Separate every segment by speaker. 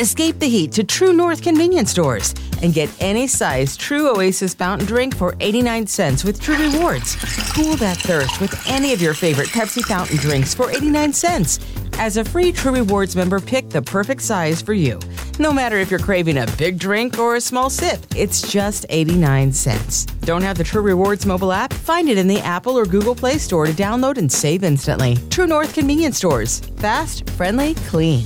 Speaker 1: Escape the heat to True North convenience stores and get any size True Oasis fountain drink for 89 cents with True Rewards. Cool that thirst with any of your favorite Pepsi fountain drinks for 89 cents. As a free True Rewards member, pick the perfect size for you. No matter if you're craving a big drink or a small sip, it's just 89 cents. Don't have the True Rewards mobile app? Find it in the Apple or Google Play Store to download and save instantly. True North convenience stores. Fast, friendly, clean.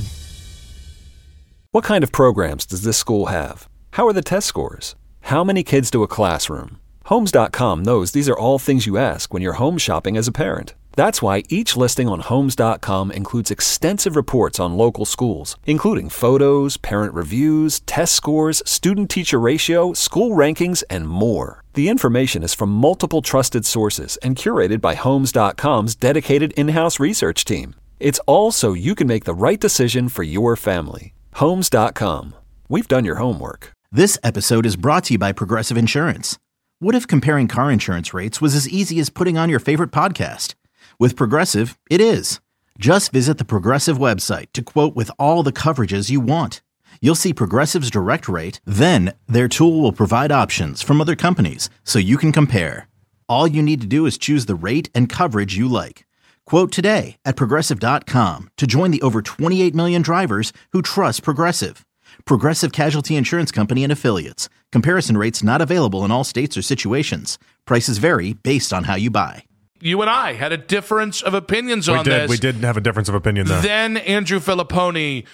Speaker 2: What kind of programs does this school have? How are the test scores? How many kids do a classroom? Homes.com knows these are all things you ask when you're home shopping as a parent. That's why each listing on Homes.com includes extensive reports on local schools, including photos, parent reviews, test scores, student-teacher ratio, school rankings, and more. The information is from multiple trusted sources and curated by Homes.com's dedicated in-house research team. It's all so you can make the right decision for your family. Homes.com. We've done your homework.
Speaker 3: This episode is brought to you by Progressive Insurance. What if comparing car insurance rates was as easy as putting on your favorite podcast? With Progressive, it is. Just visit the Progressive website to quote with all the coverages you want. You'll see Progressive's direct rate, then their tool will provide options from other companies so you can compare. All you need to do is choose the rate and coverage you like. Quote today at Progressive.com to join the over 28 million drivers who trust Progressive. Progressive Casualty Insurance Company and Affiliates. Comparison rates not available in all states or situations. Prices vary based on how you buy.
Speaker 4: You and I had a difference of opinions on this.
Speaker 5: We did have a difference of opinion there.
Speaker 4: Then Andrew Filipponi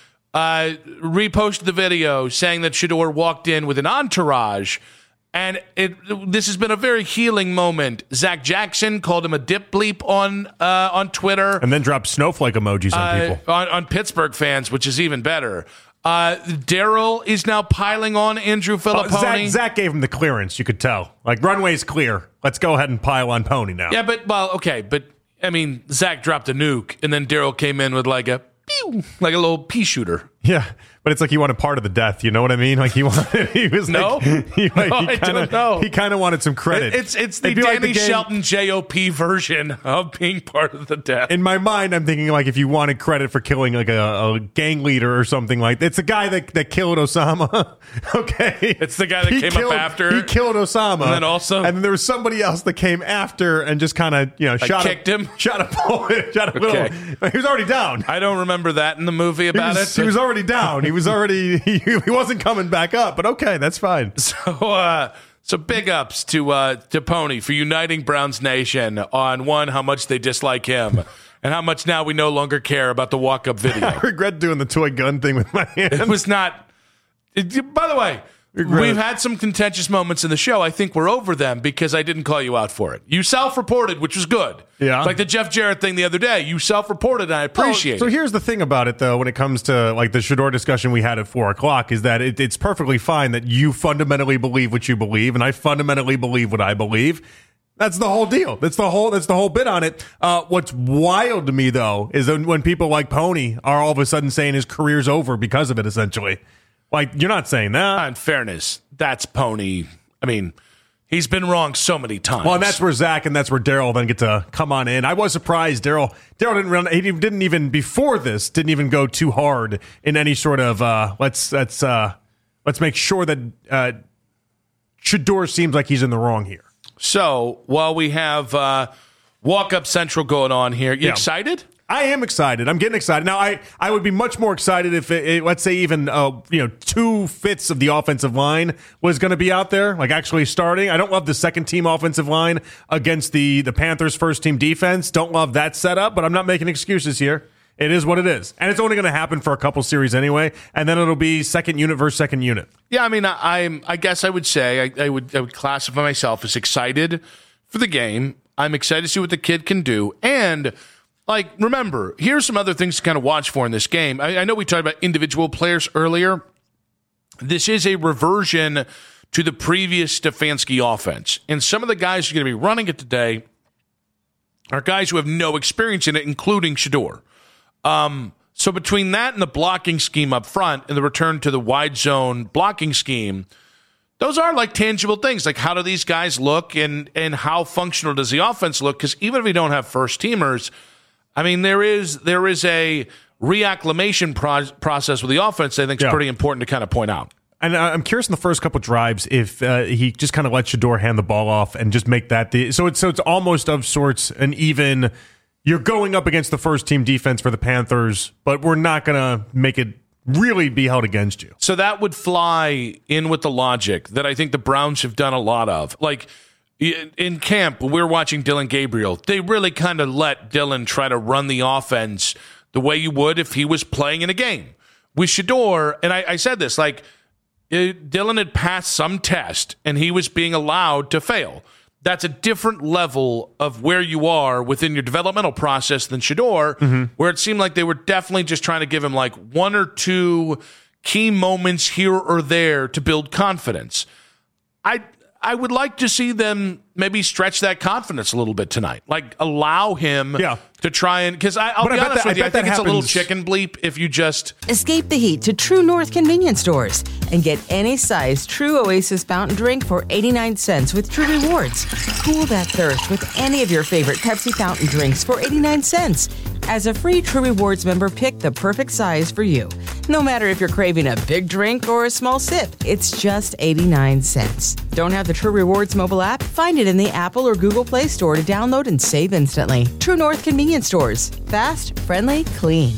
Speaker 4: reposted the video saying that Shedeur walked in with an entourage. And this has been a very healing moment. Zach Jackson called him a dip bleep on Twitter.
Speaker 5: And then dropped snowflake emojis on people.
Speaker 4: On Pittsburgh fans, which is even better. Daryl is now piling on Andrew Filipponi.
Speaker 5: Zach gave him the clearance, you could tell. Like, runway's clear. Let's go ahead and pile on Pony now.
Speaker 4: Yeah, but I mean, Zach dropped a nuke, and then Daryl came in with like a little pea shooter.
Speaker 5: Yeah, but it's like he wanted part of the death. You know what I mean? Like he was
Speaker 4: no,
Speaker 5: I don't know. He kind of wanted some credit.
Speaker 4: It's the Danny Shelton JOP version of being part of the death.
Speaker 5: In my mind, I'm thinking like if you wanted credit for killing like a gang leader or something like that. It's the guy that killed Osama. Okay,
Speaker 4: it's the guy that came up after.
Speaker 5: He killed Osama,
Speaker 4: and then
Speaker 5: there was somebody else that came after and just kind of
Speaker 4: kicked him,
Speaker 5: shot a bullet, shot a little. He was already down.
Speaker 4: I don't remember that in the movie about it.
Speaker 5: He was already down. He was already he wasn't coming back up. But okay, that's fine.
Speaker 4: So big ups to Pony for uniting Browns Nation on one, how much they dislike him, and how much now we no longer care about the walk up video.
Speaker 5: I regret doing the toy gun thing with my hand.
Speaker 4: It was not. By the way, we've had some contentious moments in the show. I think we're over them because I didn't call you out for it. You self-reported, which was good.
Speaker 5: Yeah.
Speaker 4: Like the Jeff Jarrett thing the other day. You self-reported, and I appreciate it.
Speaker 5: So here's the thing about it, though, when it comes to like the Shedeur discussion we had at 4 o'clock, is that it's perfectly fine that you fundamentally believe what you believe, and I fundamentally believe what I believe. That's the whole deal. That's the whole bit on it. What's wild to me, though, is when people like Pony are all of a sudden saying his career's over because of it, essentially. Like, you're not saying that.
Speaker 4: In fairness, that's Pony. I mean, he's been wrong so many times.
Speaker 5: Well, and that's where Zach and that's where Daryl then get to come on in. I was surprised Daryl didn't even before this didn't even go too hard in any sort of let's make sure that Shedeur seems like he's in the wrong here.
Speaker 4: So while we have Walk Up Central going on here, you excited?
Speaker 5: I am excited. I'm getting excited. Now, I would be much more excited if, let's say, even 2/5 of the offensive line was going to be out there, like actually starting. I don't love the second-team offensive line against the Panthers' first-team defense. Don't love that setup, but I'm not making excuses here. It is what it is. And it's only going to happen for a couple series anyway, and then it'll be second unit versus second unit.
Speaker 4: Yeah, I mean, I guess I would say I would classify myself as excited for the game. I'm excited to see what the kid can do, and like, remember, here's some other things to kind of watch for in this game. I know we talked about individual players earlier. This is a reversion to the previous Stefanski offense. And some of the guys who are going to be running it today are guys who have no experience in it, including Shedeur. So between that and the blocking scheme up front and the return to the wide zone blocking scheme, those are like tangible things. Like, how do these guys look and how functional does the offense look? Because even if we don't have first teamers, I mean, there is a reacclimation process with the offense, I think is pretty important to kind of point out.
Speaker 5: And I'm curious in the first couple drives if he just kind of let Shedeur hand the ball off and just make that so it's almost of sorts an even. You're going up against the first team defense for the Panthers, but we're not going to make it really be held against you.
Speaker 4: So that would fly in with the logic that I think the Browns have done a lot of. Like in camp, we're watching Dillon Gabriel. They really kind of let Dillon try to run the offense the way you would if he was playing in a game. With Shedeur, and I said this, like, Dillon had passed some test, and he was being allowed to fail. That's a different level of where you are within your developmental process than Shedeur, where it seemed like they were definitely just trying to give him like one or two key moments here or there to build confidence. I would like to see them maybe stretch that confidence a little bit tonight. Like, allow him to try and... Because I'll be honest with you, I think it's a little chicken bleep if you just...
Speaker 1: Escape the heat to True North convenience stores and get any size True Oasis fountain drink for 89 cents with True Rewards. Cool that thirst with any of your favorite Pepsi fountain drinks for 89 cents. As a free True Rewards member, pick the perfect size for you. No matter if you're craving a big drink or a small sip, it's just 89 cents. Don't have the True Rewards mobile app? Find it in the Apple or Google Play Store to download and save instantly. True North convenience stores. Fast, friendly, clean.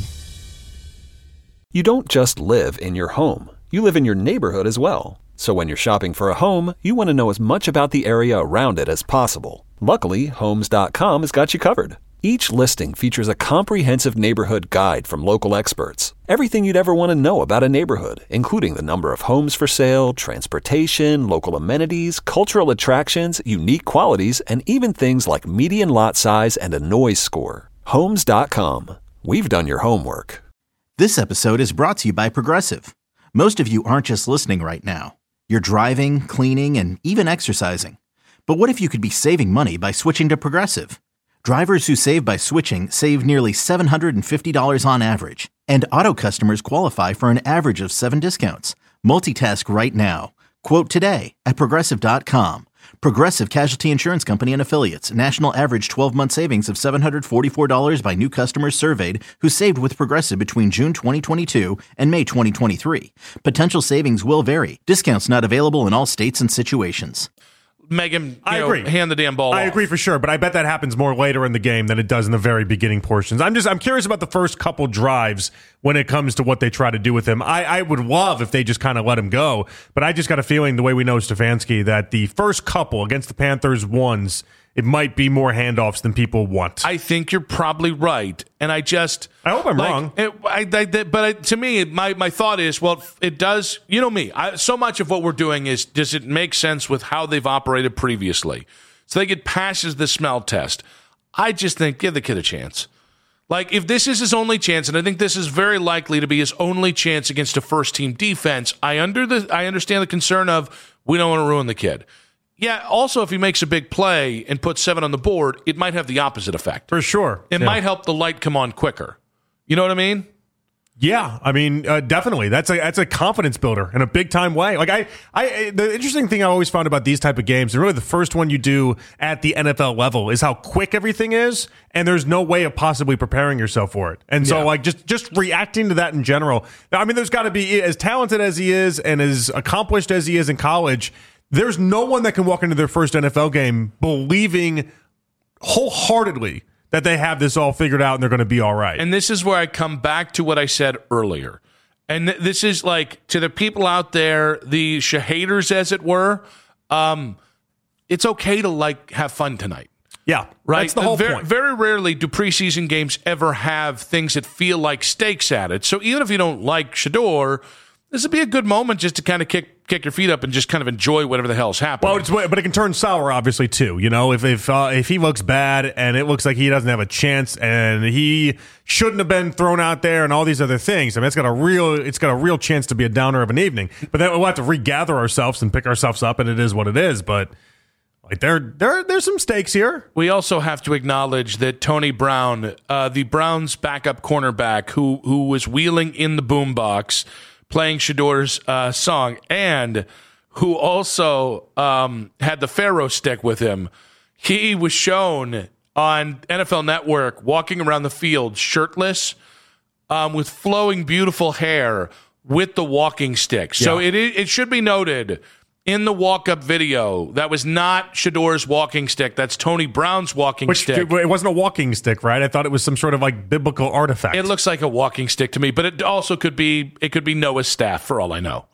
Speaker 2: You don't just live in your home. You live in your neighborhood as well. So when you're shopping for a home, you want to know as much about the area around it as possible. Luckily, Homes.com has got you covered. Each listing features a comprehensive neighborhood guide from local experts. Everything you'd ever want to know about a neighborhood, including the number of homes for sale, transportation, local amenities, cultural attractions, unique qualities, and even things like median lot size and a noise score. Homes.com. We've done your homework.
Speaker 3: This episode is brought to you by Progressive. Most of you aren't just listening right now. You're driving, cleaning, and even exercising. But what if you could be saving money by switching to Progressive? Drivers who save by switching save nearly $750 on average, and auto customers qualify for an average of 7 discounts. Multitask right now. Quote today at Progressive.com. Progressive Casualty Insurance Company and Affiliates. National average 12-month savings of $744 by new customers surveyed who saved with Progressive between June 2022 and May 2023. Potential savings will vary. Discounts not available in all states and situations.
Speaker 4: Megan,
Speaker 5: I agree.
Speaker 4: Hand the damn ball
Speaker 5: I
Speaker 4: off.
Speaker 5: agree for sure, but I bet that happens more later in the game than it does in the very beginning portions. I'm curious about the first couple drives when it comes to what they try to do with him. I would love if they just kind of let him go, but I just got a feeling the way we know Stefanski that the first couple against the Panthers ones, it might be more handoffs than people want.
Speaker 4: I think you're probably right, and I
Speaker 5: hope I'm wrong.
Speaker 4: But to me, my thought is, well, it does. You know me. So much of what we're doing is, does it make sense with how they've operated previously? So they get passes the smell test. I just think give the kid a chance. Like, if this is his only chance, and I think this is very likely to be his only chance against a first-team defense, I understand the concern of we don't want to ruin the kid. Yeah, also, if he makes a big play and puts 7 on the board, it might have the opposite effect.
Speaker 5: For sure.
Speaker 4: It might help the light come on quicker. You know what I mean?
Speaker 5: Yeah, I mean, definitely. That's a confidence builder in a big time way. Like the interesting thing I always found about these type of games, and really the first one you do at the NFL level, is how quick everything is, and there's no way of possibly preparing yourself for it. And so, like, just reacting to that in general. I mean, there's got to be, as talented as he is and as accomplished as he is in college, there's no one that can walk into their first NFL game believing wholeheartedly that they have this all figured out and they're going to be all right.
Speaker 4: And this is where I come back to what I said earlier. And this is like, to the people out there, the haters, as it were, it's okay to, like, have fun tonight.
Speaker 5: Yeah,
Speaker 4: right.
Speaker 5: That's the whole point.
Speaker 4: Very rarely do preseason games ever have things that feel like stakes at it. So even if you don't like Shedeur, this would be a good moment just to kind of kick your feet up and just kind of enjoy whatever the hell's happening.
Speaker 5: Well, but it can turn sour, obviously, too. You know, if he looks bad and it looks like he doesn't have a chance and he shouldn't have been thrown out there and all these other things, I mean, it's got a real chance to be a downer of an evening. But then we'll have to regather ourselves and pick ourselves up, and it is what it is. But like there's some stakes here.
Speaker 4: We also have to acknowledge that Tony Brown, the Browns' backup cornerback, who was wheeling in the boombox, playing Shedeur's song, and who also had the Pharaoh stick with him. He was shown on NFL Network walking around the field shirtless, with flowing, beautiful hair with the walking stick. So it should be noted in the walk-up video, that was not Shedeur's walking stick. That's Tony Brown's walking stick.
Speaker 5: It wasn't a walking stick, right? I thought it was some sort of like biblical artifact.
Speaker 4: It looks like a walking stick to me, but it also could be Noah's staff for all I know.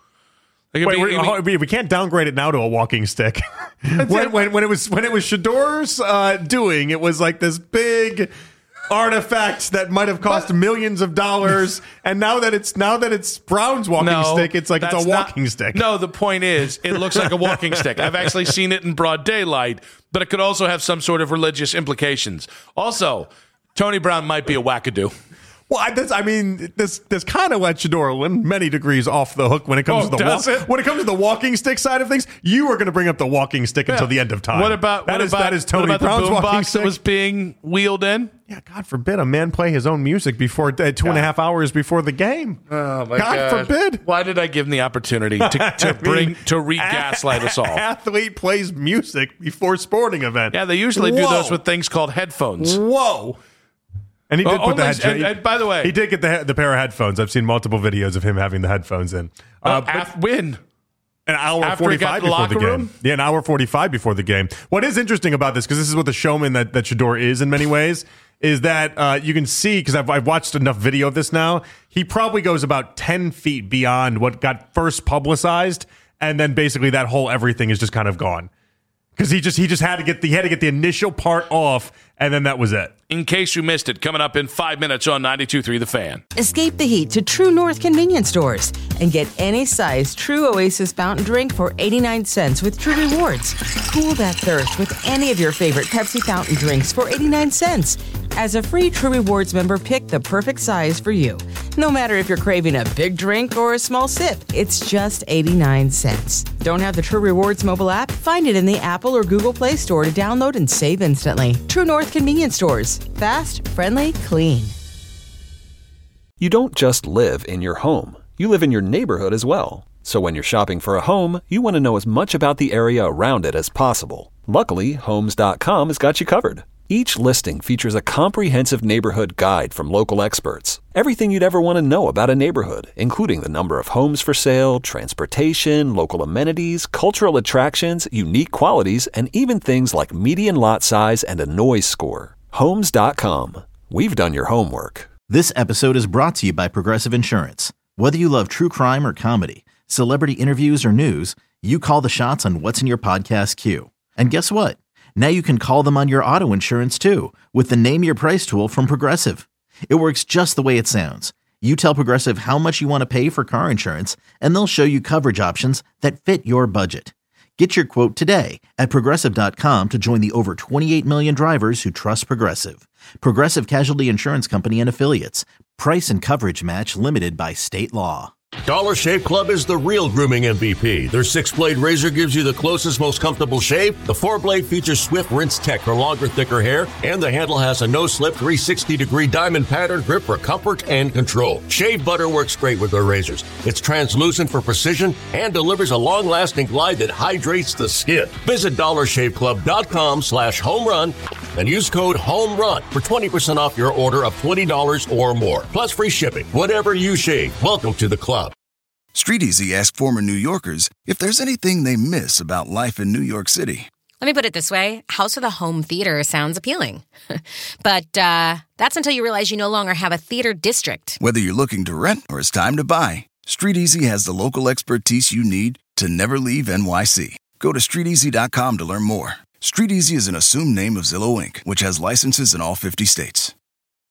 Speaker 5: We can't downgrade it now to a walking stick. when it was Shedeur's doing, it was like this big artifact that might have cost millions of dollars, and now that it's Brown's walking stick, it's like it's a walking stick.
Speaker 4: No, the point is, it looks like a walking stick. I've actually seen it in broad daylight, but it could also have some sort of religious implications. Also, Tony Brown might be a wackadoo.
Speaker 5: Well, this kind of let Shedeur in many degrees off the hook when it comes to the walking stick side of things. You are going to bring up the walking stick until the end of time.
Speaker 4: What about
Speaker 5: Tony Brown's
Speaker 4: the boom box
Speaker 5: stick
Speaker 4: that was being wheeled in?
Speaker 5: Yeah, God forbid a man play his own music before 2.5 hours before the game.
Speaker 4: Oh my
Speaker 5: God forbid!
Speaker 4: Why did I give him the opportunity to re-gaslight us all?
Speaker 5: Athlete plays music before sporting event.
Speaker 4: Yeah, they usually do those with things called headphones.
Speaker 5: Whoa. And he did put the headphones.
Speaker 4: And by the way,
Speaker 5: he did get the pair of headphones. I've seen multiple videos of him having the headphones in.
Speaker 4: When?
Speaker 5: An hour 45 before the game. Yeah, an hour 45 before the game. What is interesting about this, because this is what the showman that Shedeur is in many ways, is that you can see, because I've watched enough video of this now, he probably goes about 10 feet beyond what got first publicized, and then basically that whole everything is just kind of gone. Because he just had to get the initial part off, and then that was it.
Speaker 4: In case you missed it, coming up in 5 minutes on 92.3 The Fan.
Speaker 1: Escape the heat to True North convenience stores and get any size True Oasis fountain drink for 89 cents with True Rewards. Cool that thirst with any of your favorite Pepsi fountain drinks for 89 cents. As a free True Rewards member, pick the perfect size for you. No matter if you're craving a big drink or a small sip, it's just 89 cents. Don't have the True Rewards mobile app? Find it in the Apple or Google Play Store to download and save instantly. True North convenience stores. Fast, friendly, clean.
Speaker 2: You don't just live in your home. You live in your neighborhood as well. So when you're shopping for a home, you want to know as much about the area around it as possible. Luckily, Homes.com has got you covered. Each listing features a comprehensive neighborhood guide from local experts. Everything you'd ever want to know about a neighborhood, including the number of homes for sale, transportation, local amenities, cultural attractions, unique qualities, and even things like median lot size and a noise score. Homes.com. We've done your homework.
Speaker 3: This episode is brought to you by Progressive Insurance. Whether you love true crime or comedy, celebrity interviews or news, you call the shots on what's in your podcast queue. And guess what? Now you can call them on your auto insurance too with the Name Your Price tool from Progressive. It works just the way it sounds. You tell Progressive how much you want to pay for car insurance, and they'll show you coverage options that fit your budget. Get your quote today at Progressive.com to join the over 28 million drivers who trust Progressive. Progressive Casualty Insurance Company and Affiliates. Price and coverage match limited by state law.
Speaker 6: Dollar Shave Club is the real grooming MVP. Their 6-blade razor gives you the closest, most comfortable shave. The 4-blade features Swift Rinse Tech for longer, thicker hair. And the handle has a no-slip 360-degree diamond pattern grip for comfort and control. Shave butter works great with their razors. It's translucent for precision and delivers a long-lasting glide that hydrates the skin. Visit DollarShaveClub.com/homerun and use code HOMERUN for 20% off your order of $20 or more. Plus free shipping. Whatever you shave, welcome to the club.
Speaker 7: Street Easy asked former New Yorkers if there's anything they miss about life in New York City.
Speaker 8: Let me put it this way. House with a home theater sounds appealing. But that's until you realize you no longer have a theater district.
Speaker 7: Whether you're looking to rent or it's time to buy, Street Easy has the local expertise you need to never leave NYC. Go to StreetEasy.com to learn more. Street Easy is an assumed name of Zillow Inc., which has licenses in all 50 states.